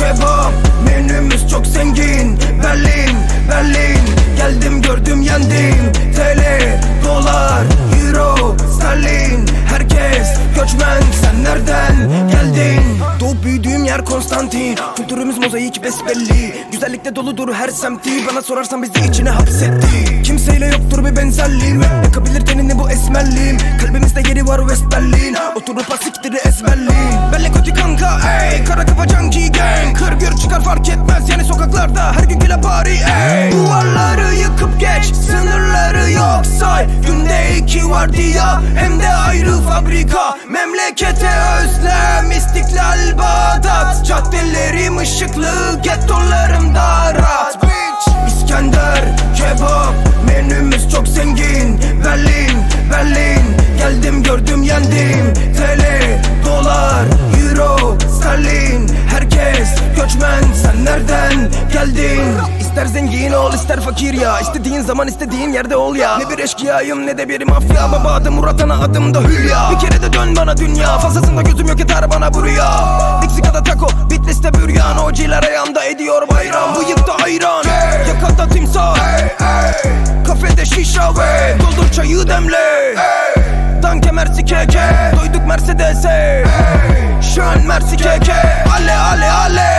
kebap, menümüz çok zengin. Berlin, Berlin, geldim gördüm yendim. TL, dolar, euro, sterlin, herkes göçmen. Sen nereden geldin? Doğup büyüdüğüm yer Konstantin. Kültürümüz mozaik besbelli. Güzellikle doludur her semti. Bana sorarsan bizi içine hapsetti. Kimseyle yoktur bir benzerliğim. Yakabilir tenini bu esmerliğim. Kalbimizde yeri var West Berlin. Oturup asikleri ezberliğin. Belle kötü kanka ey. Kara kafa junkie gang. Kır gür çıkar fark etmez yani sokaklarda. Her gün kila party ey. Duvarları yıkıp geç, sınırları yok say. Günde 2 vardiya hem de ayrı fabrika. Memlekete özlem, İstiklal Bağdat. Caddelerim ışıklı, gettolarımda rahat. İskender, kebap, menümüz çok zengin. Berlin, Berlin, geldim gördüm yendim. TL, dolar, euro, sterlin, herkes göçmen. Sen nereden geldin? İster zengin ol ister fakir ya. İstediğin zaman istediğin yerde ol ya. Ne bir eşkıyayım ne de bir mafya. Baba adım Murat, ana adım da Hülya. Bir kere de dön bana dünya. Fazlasında gözüm yok yeter bana bu rüya. Meksika'da taco, Bitlis'te büryan. OG'ler ayağımda ediyor bayram. Bıyıkta ayran, yakada timsah, kafede şişa ve doldur çayı demle. Danke merci keke, doyduk Mercedes'e. Şön merci keke, ale ale ale.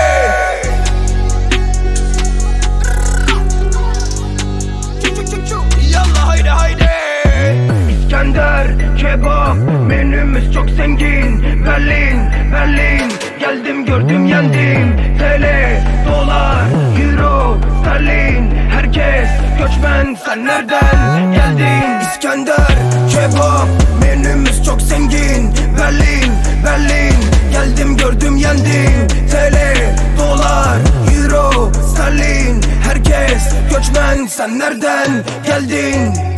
Yallah haydi haydi. İskender, kebap, menümüz çok zengin. Berlin, Berlin, geldim gördüm yendim. TL, dolar, euro, sterlin, herkes göçmen. Sen nereden geldin? İskender, kebap, menümüz çok zengin. Berlin, Berlin, geldim gördüm yendim. TL, dolar, euro, sterlin, herkes göçmen. Sen nereden geldin?